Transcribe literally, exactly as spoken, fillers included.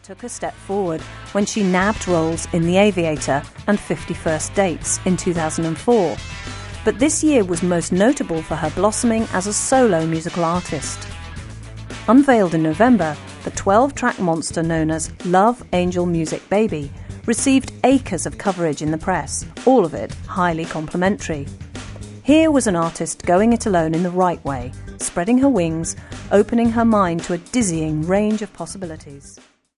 took a step forward when she nabbed roles in The Aviator and fifty First Dates in two thousand four. But this year was most notable for her blossoming as a solo musical artist. Unveiled in November, the twelve-track monster known as Love Angel Music Baby received acres of coverage in the press, all of it highly complimentary. Here was an artist going it alone in the right way, spreading her wings, opening her mind to a dizzying range of possibilities.